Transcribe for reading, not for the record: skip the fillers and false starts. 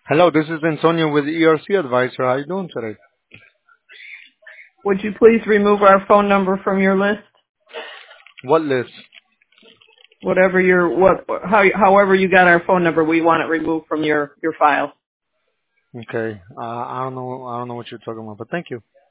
Hello, this is Antonio with ERC Advisor. How you doing today? Would you please remove our phone number from your list? What list? However you got our phone number, we want it removed from your file. Okay. I don't know what you're talking about, but thank you.